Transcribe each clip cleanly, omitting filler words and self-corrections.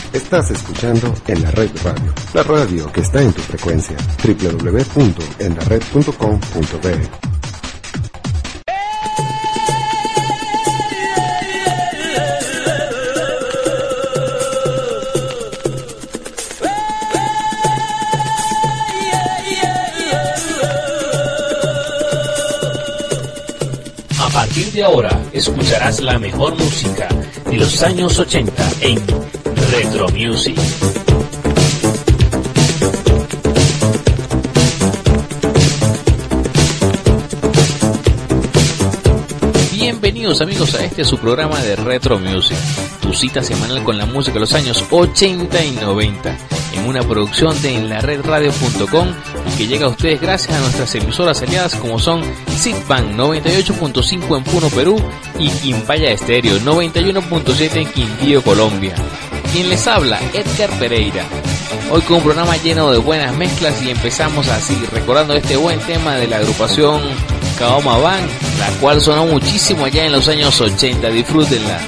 Estás escuchando En la Red Radio, la radio que está en tu frecuencia. www.enlared.com.be. A partir de ahora escucharás la mejor música de los años 80 en Retro Music. Bienvenidos amigos a este su programa de Retro Music, tu cita semanal con la música de los años 80 y 90, en una producción de enlaredradio.com y que llega a ustedes gracias a nuestras emisoras aliadas como son Zipban 98.5 en Puno, Perú y Quimbaya Estéreo 91.7 en Quindío, Colombia. Quien les habla, Edgar Pereira. Hoy con un programa lleno de buenas mezclas y empezamos así, recordando este buen tema de la agrupación Kaoma Band, la cual sonó muchísimo allá en los años 80. Disfrútenla.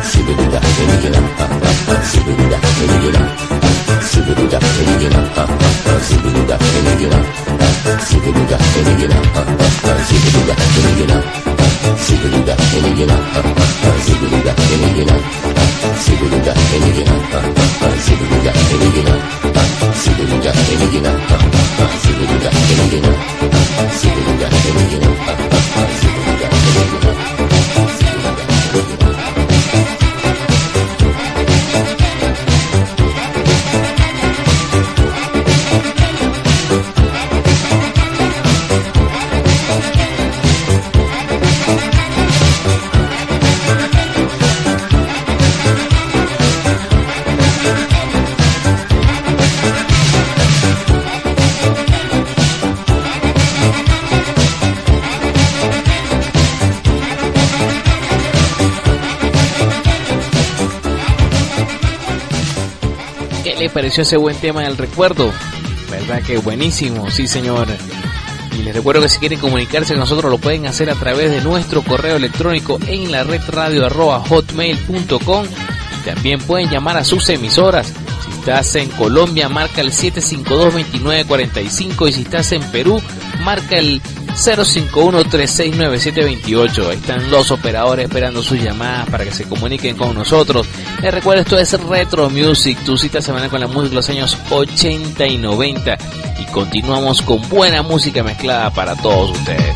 Pareció ese buen tema del recuerdo, verdad que buenísimo, sí señor. Y les recuerdo que si quieren comunicarse con nosotros lo pueden hacer a través de nuestro correo electrónico en la red radio@hotmail.com, y también pueden llamar a sus emisoras. Si estás en Colombia marca el 752-2945 y si estás en Perú marca el 051-369-728. Ahí están los operadores esperando sus llamadas para que se comuniquen con nosotros. Les recuerdo, esto es Retro Music, tu cita semanal con la música de los años 80 y 90. Y continuamos con buena música mezclada para todos ustedes.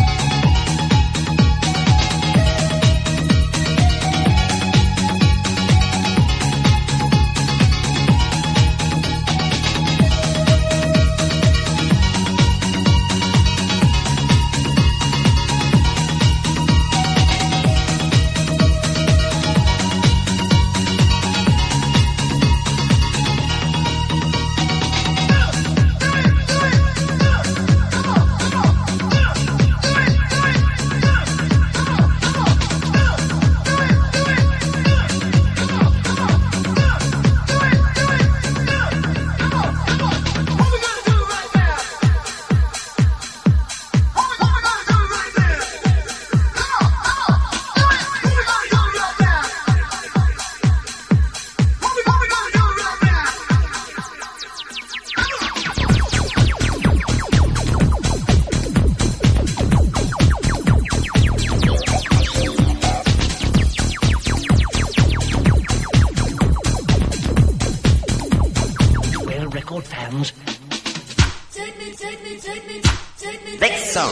Next song.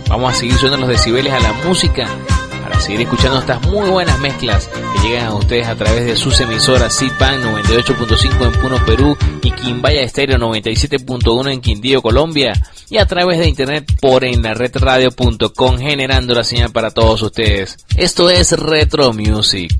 Vamos a seguir subiendo los decibeles a la música para seguir escuchando estas muy buenas mezclas que llegan a ustedes a través de sus emisoras Zipán 98.5 en Puno, Perú, y Quimbaya Estéreo 97.1 en Quindío, Colombia, y a través de internet por enlaredradio.com, generando la señal para todos ustedes. Esto es Retro Music.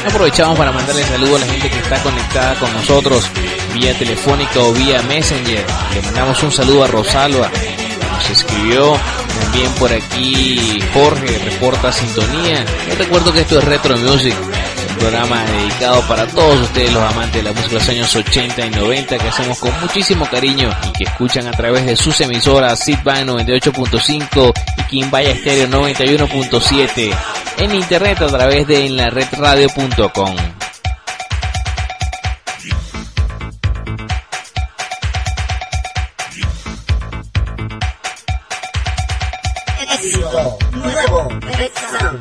Aprovechamos para mandarle saludos a la gente que está conectada con nosotros vía telefónica o vía Messenger. Le mandamos un saludo a Rosalba, nos escribió. También por aquí Jorge reporta sintonía. Les recuerdo que esto es Retro Music, un programa dedicado para todos ustedes los amantes de la música de los años 80 y 90 que hacemos con muchísimo cariño y que escuchan a través de sus emisoras Sitbang 98.5 y Quimbaya Stereo 91.7, en internet a través de enlaredradio.com. Nuevo, Red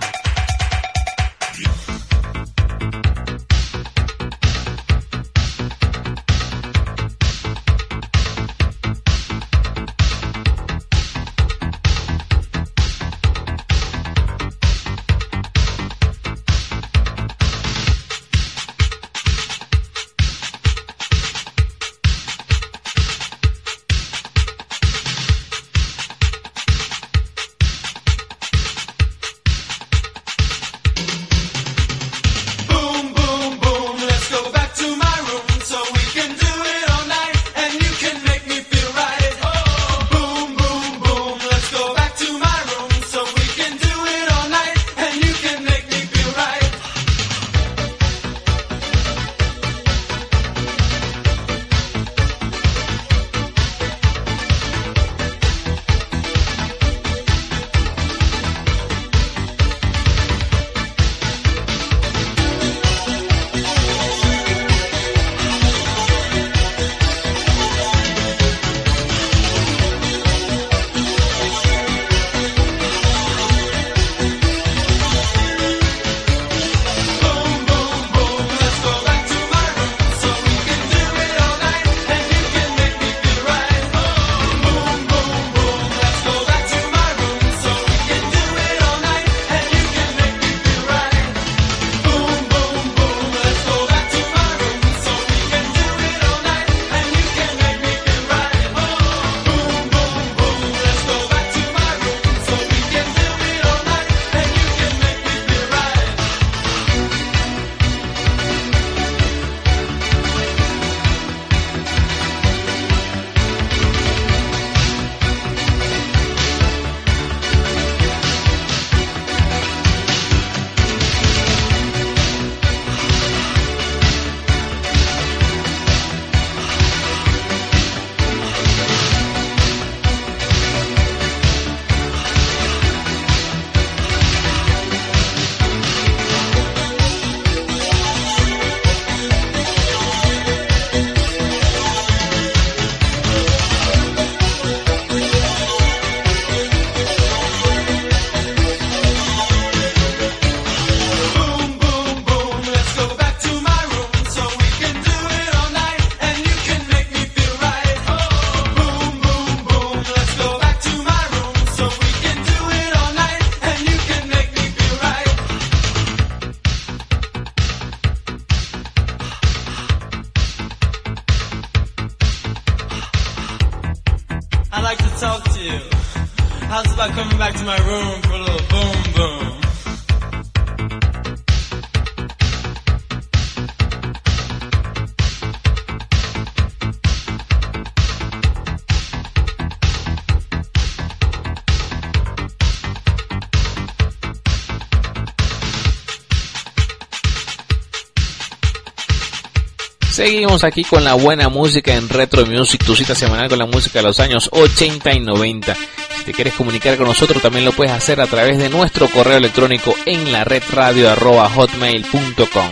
Seguimos aquí con la buena música en Retro Music, tu cita semanal con la música de los años 80 y 90. Si te quieres comunicar con nosotros, también lo puedes hacer a través de nuestro correo electrónico en laredradio@hotmail.com.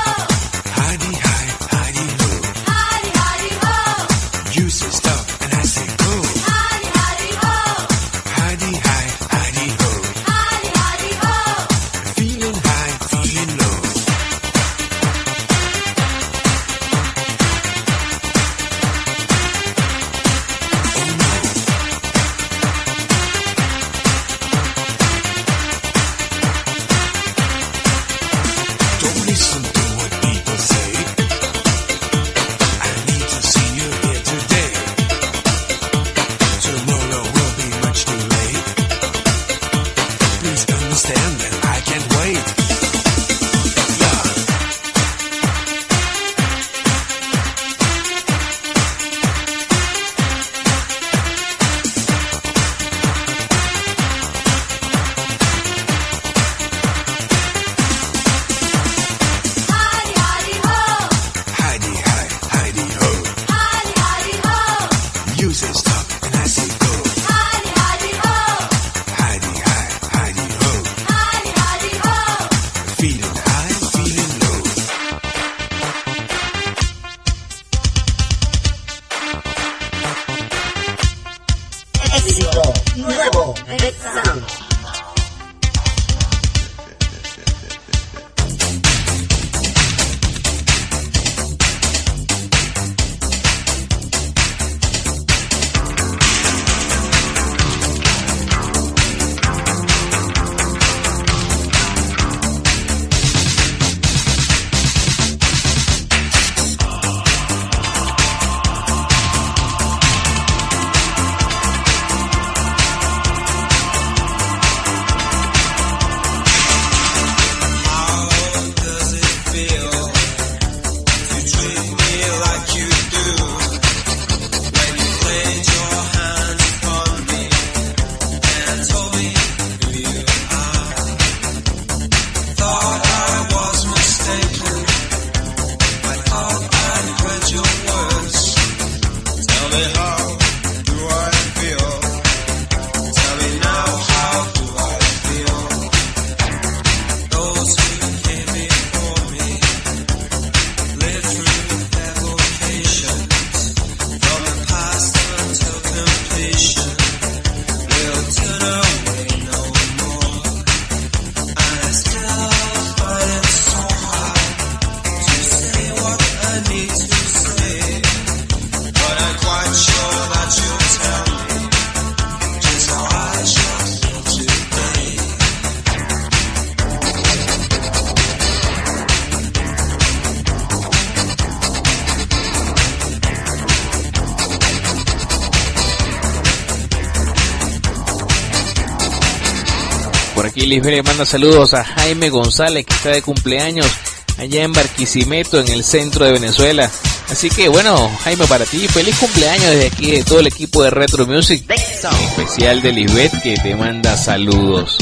You say stop and I say aquí Lisbeth le manda saludos a Jaime González, que está de cumpleaños allá en Barquisimeto, en el centro de Venezuela. Así que bueno, Jaime, para ti, feliz cumpleaños desde aquí de todo el equipo de Retro Music, en especial de Lisbeth, que te manda saludos.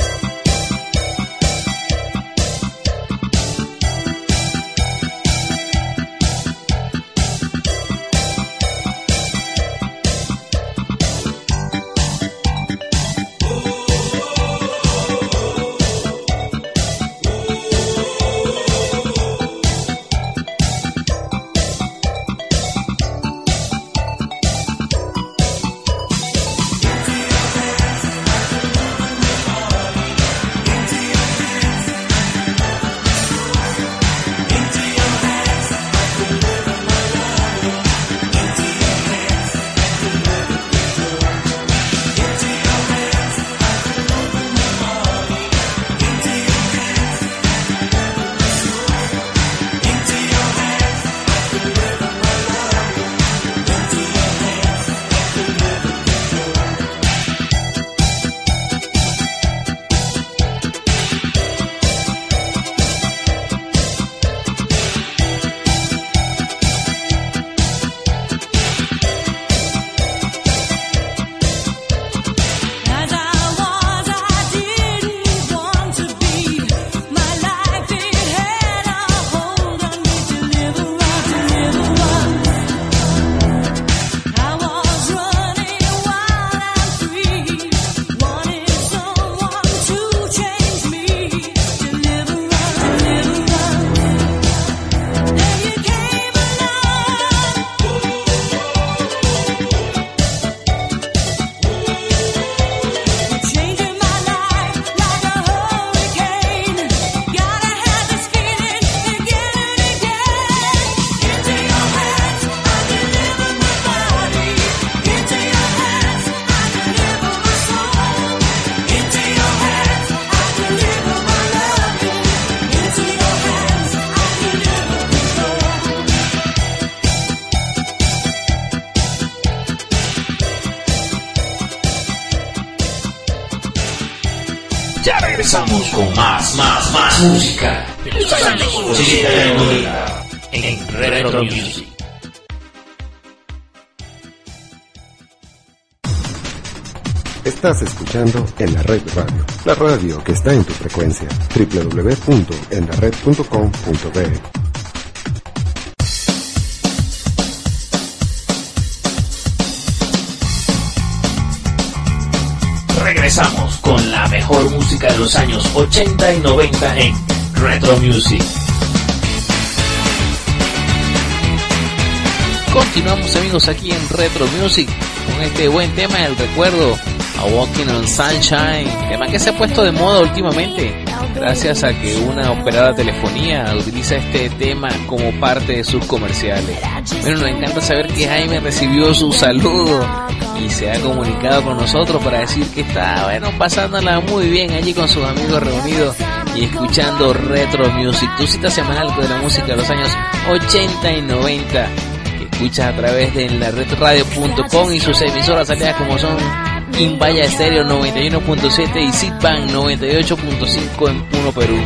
Ya regresamos con más música. Música en Retro Music. Estás escuchando En la Red Radio, la radio que está en tu frecuencia. www.enlared.com.be. Regresamos con la mejor música de los años 80 y 90 en Retro Music. Continuamos, amigos, aquí en Retro Music con este buen tema del recuerdo, A Walking on Sunshine, tema que se ha puesto de moda últimamente gracias a que una operadora de telefonía utiliza este tema como parte de sus comerciales. Bueno, nos encanta saber que Jaime recibió su saludo y se ha comunicado con nosotros para decir que está, bueno, pasándola muy bien allí con sus amigos reunidos y escuchando Retro Music, tu cita semanal de la música de los años 80 y 90, que escuchas a través de enlaredradio.com y sus emisoras aliadas como son Quimbaya Estéreo 91.7 y Zippan 98.5 en Puno, Perú.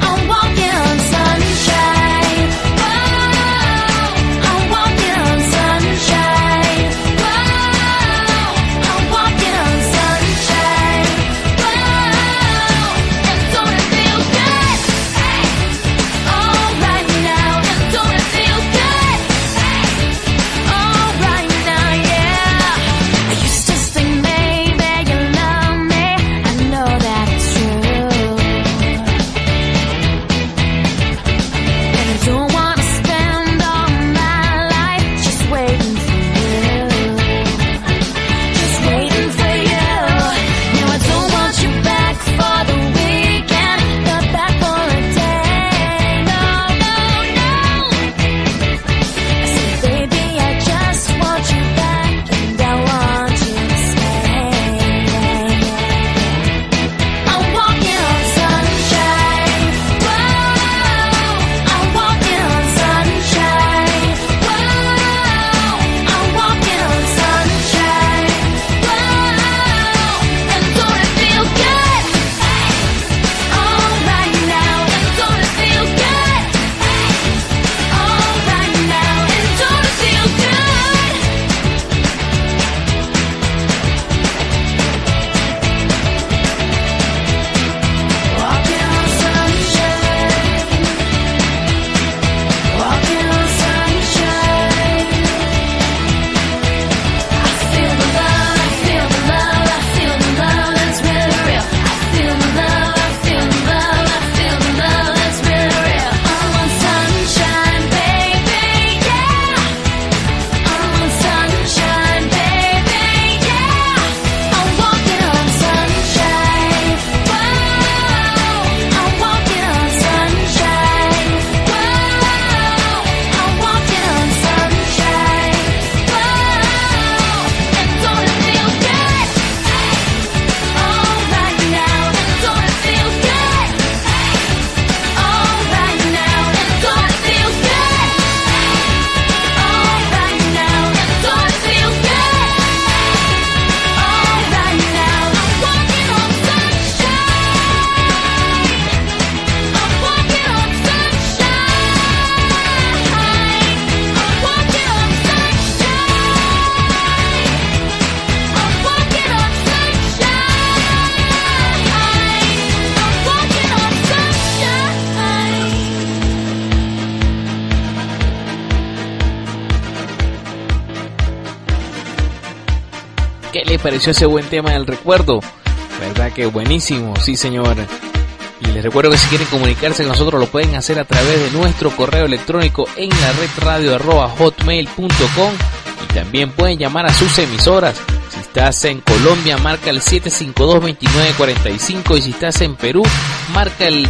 pareció ese buen tema del recuerdo? ¿Verdad que buenísimo? Sí, señor. Y les recuerdo que si quieren comunicarse con nosotros lo pueden hacer a través de nuestro correo electrónico en la redradio@hotmail.com, y también pueden llamar a sus emisoras. Si estás en Colombia, marca el 752-2945, y si estás en Perú, marca el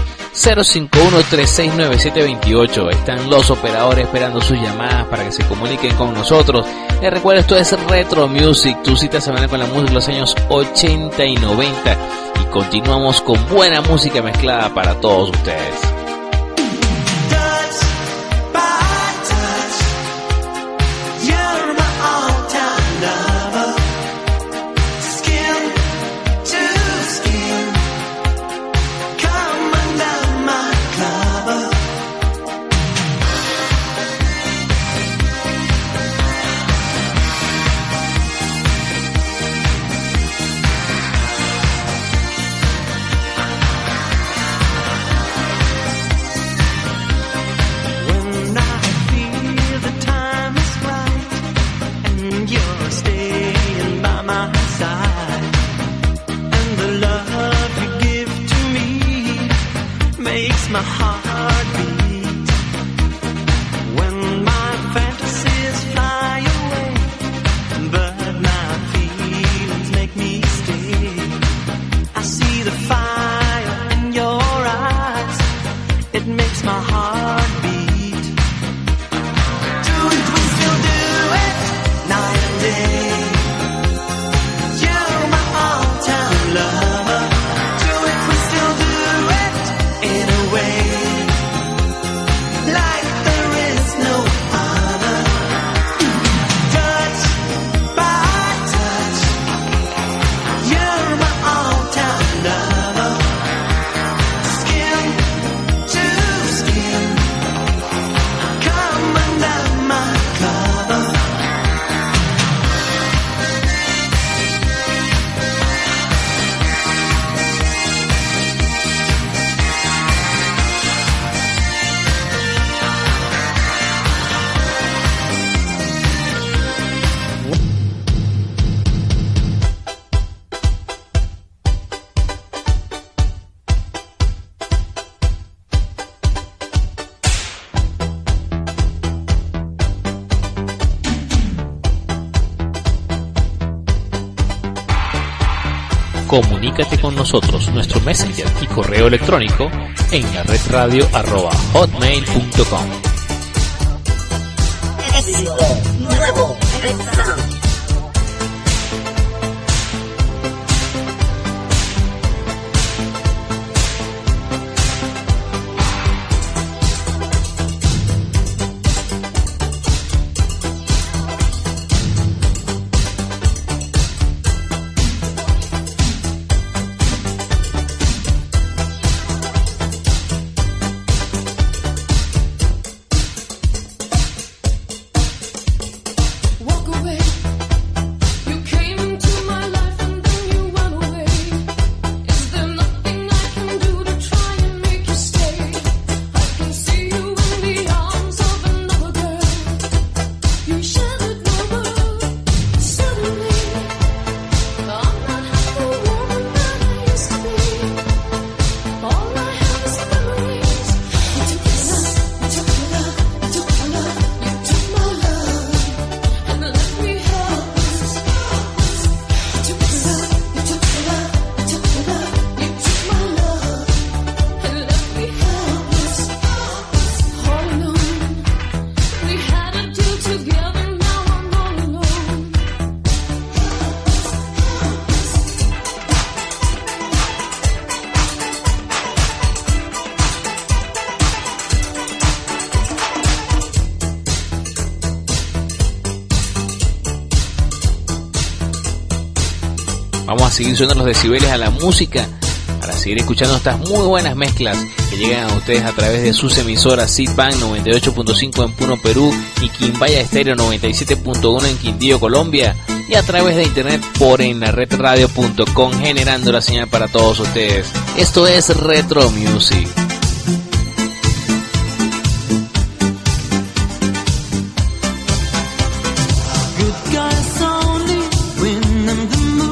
051-369728. Están los operadores esperando sus llamadas para que se comuniquen con nosotros. Les recuerdo, esto es Retro Music, tu cita semanal con la música de los años 80 y 90. Y continuamos con buena música mezclada para todos ustedes. My heart beat when my fantasies fly away, but my feelings make me stay. I see the fire in your eyes, it makes my heart beat. Do it, we still do it, night and day. You're my all-time lover. Do it, we still do it in a way like there is no other. Touch by touch, you're my all-time lover. Skin to skin, come under my cover. Comunícate con nosotros, nuestro messenger y correo electrónico en la redradio@hotmail.com. Éxito nuevo, Red Sound. Walk away. Vamos a seguir subiendo los decibeles a la música para seguir escuchando estas muy buenas mezclas que llegan a ustedes a través de sus emisoras Seedbank 98.5 en Puno, Perú, y Quimbaya Estéreo 97.1 en Quindío, Colombia, y a través de internet por enlaredradio.com, generando la señal para todos ustedes. Esto es Retro Music. Good guys only win them the moon.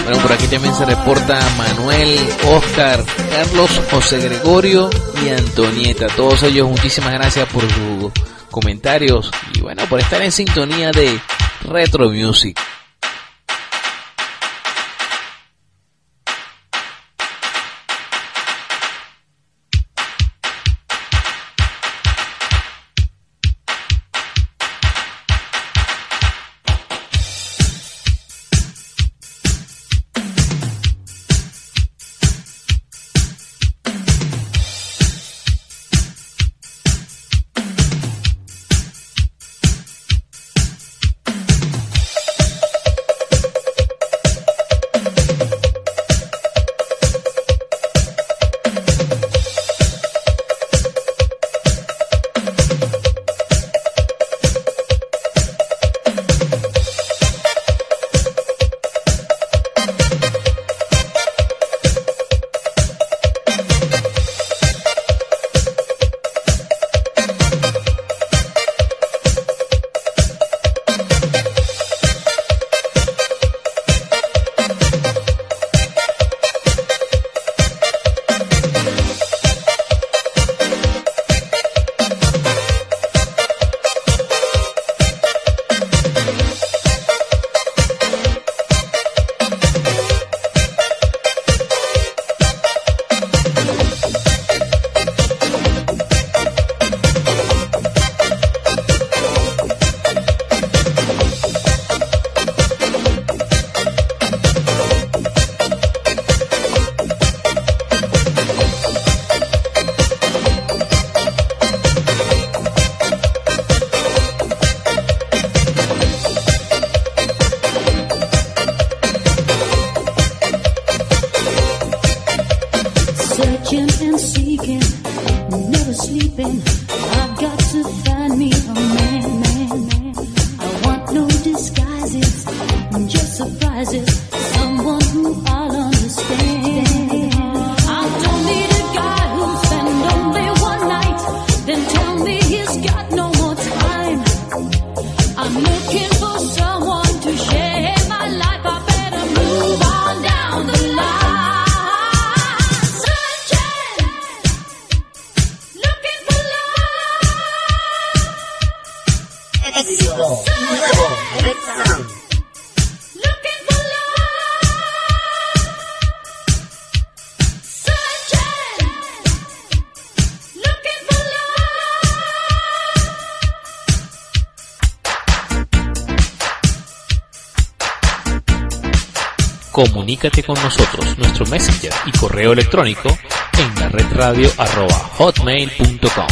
Bueno, por aquí también se reporta Manuel, Oscar, Carlos, José Gregorio y Antonieta. Todos ellos, muchísimas gracias por sus comentarios y bueno, por estar en sintonía de Retro Music. Comunícate con nosotros, nuestro messenger y correo electrónico en laredradio@hotmail.com.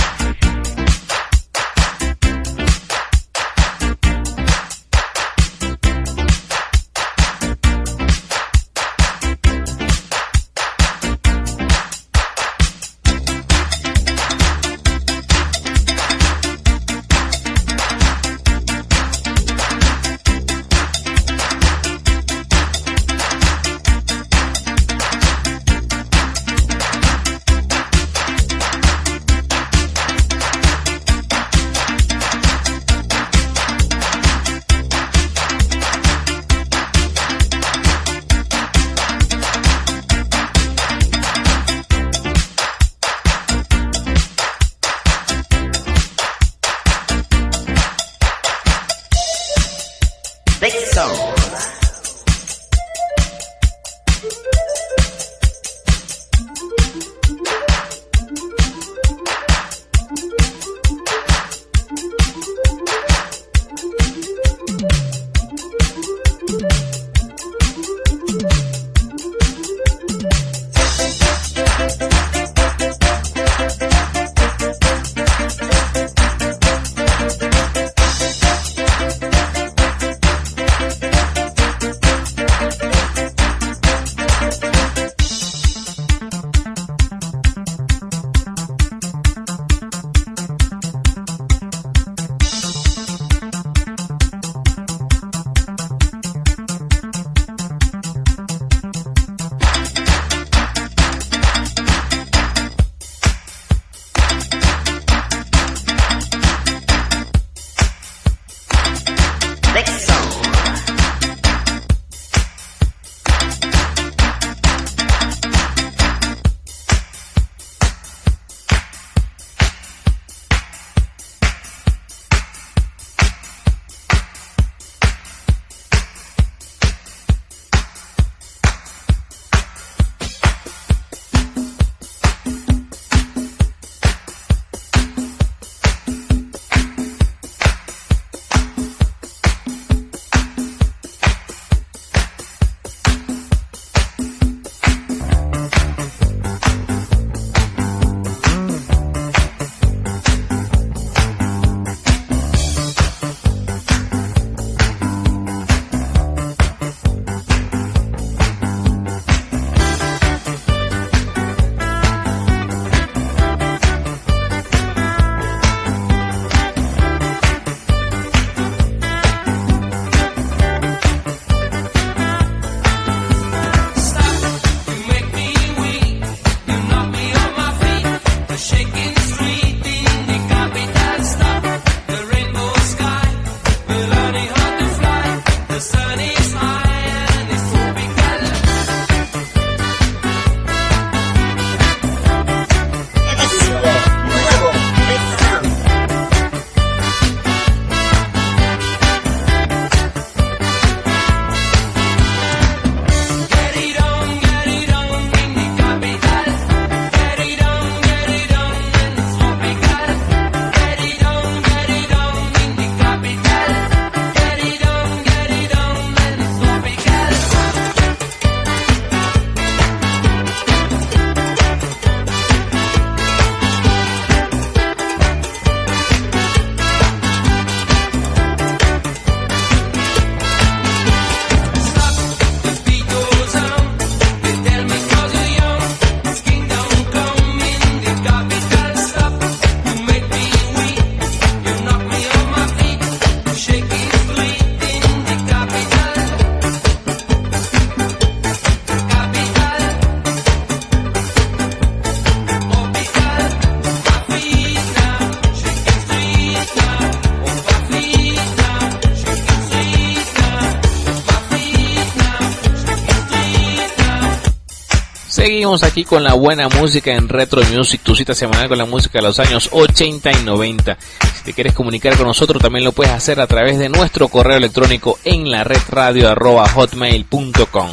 Seguimos aquí con la buena música en Retro Music, tu cita semanal con la música de los años 80 y 90. Si te quieres comunicar con nosotros, también lo puedes hacer a través de nuestro correo electrónico en la redradio@hotmail.com.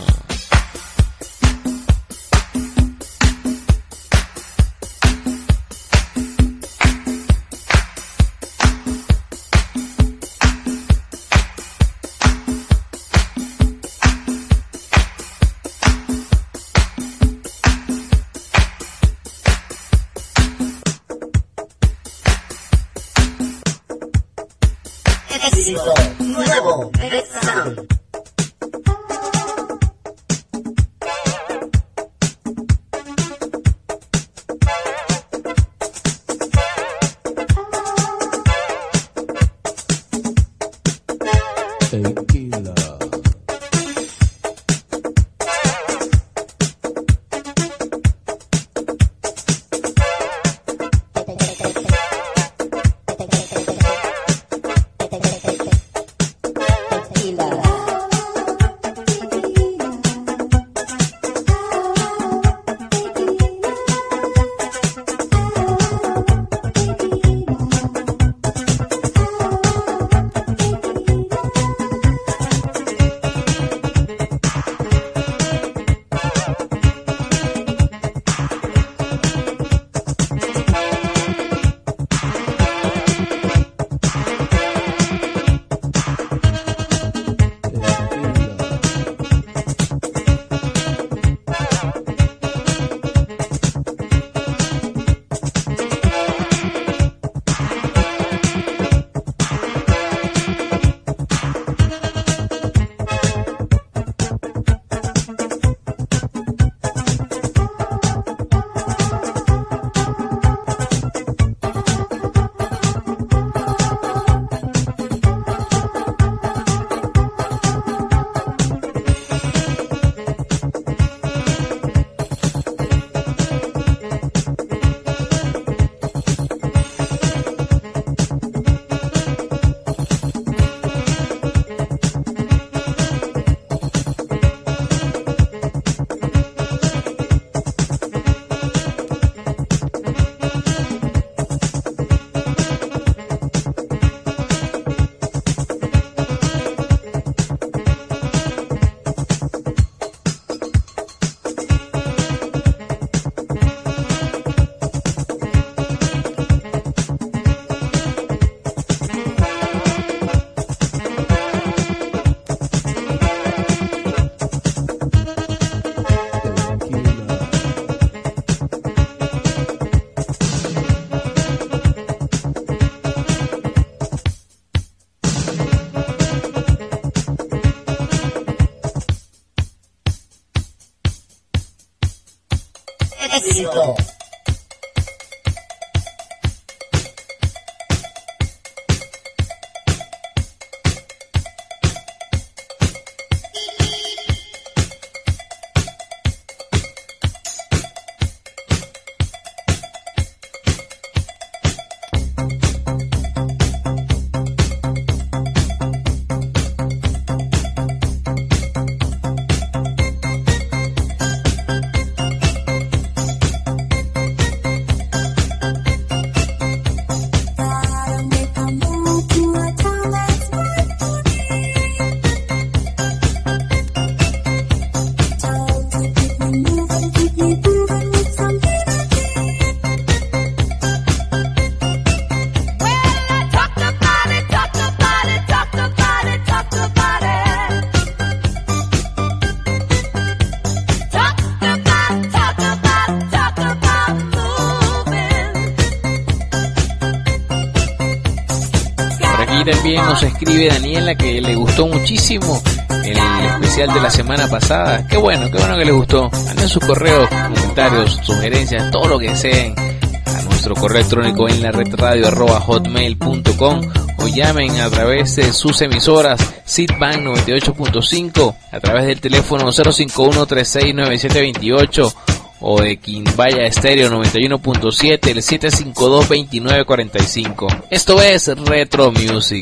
Éxito nuevo, Red Sound. Éxito. También nos escribe Daniela que le gustó muchísimo el especial de la semana pasada. Qué bueno que le gustó. Manden sus correos, comentarios, sugerencias, todo lo que deseen a nuestro correo electrónico en la redradio@hotmail.com o llamen a través de sus emisoras Sitbank 98.5 a través del teléfono 051-369728 o de Quimbaya Estéreo 91.7, el 752-2945. Esto es Retro Music.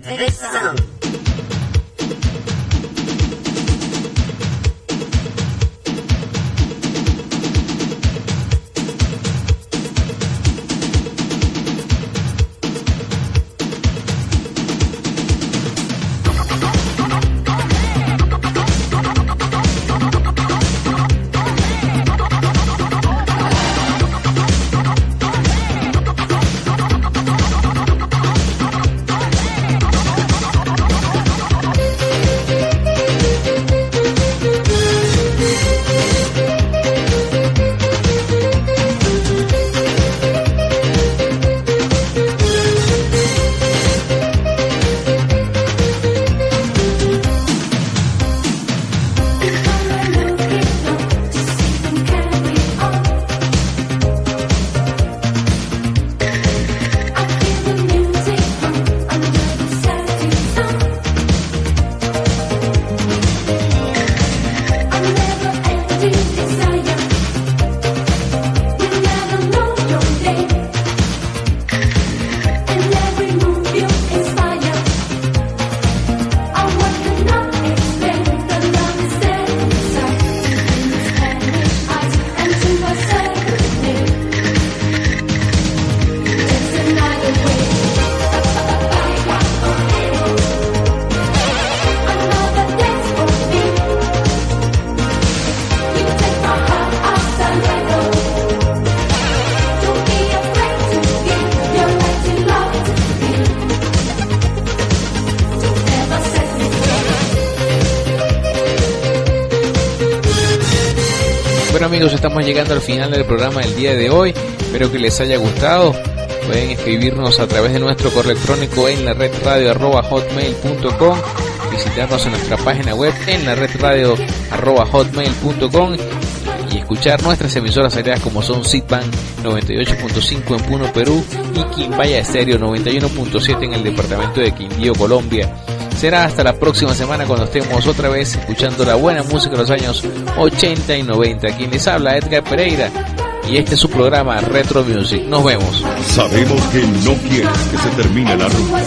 Best Sound. Bueno amigos, estamos llegando al final del programa del día de hoy. Espero que les haya gustado. Pueden escribirnos a través de nuestro correo electrónico en la redradio@hotmail.com, visitarnos en nuestra página web en la redradio@hotmail.com y escuchar nuestras emisoras aliadas como son Sitban 98.5 en Puno, Perú, y Quimbaya Estéreo 91.7 en el departamento de Quindío, Colombia. Será hasta la próxima semana cuando estemos otra vez escuchando la buena música de los años 80 y 90. Quien les habla, Edgar Pereira, y este es su programa Retro Music. Nos vemos. Sabemos que no quieres que se termine la ruta,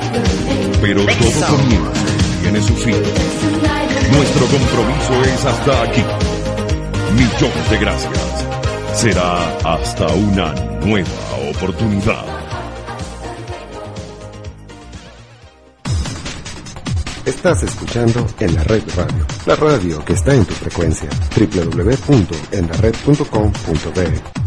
pero todo comienza y tiene su fin. Nuestro compromiso es hasta aquí. Millones de gracias. Será hasta una nueva oportunidad. Estás escuchando En la Red Radio, la radio que está en tu frecuencia. www.enlared.com.be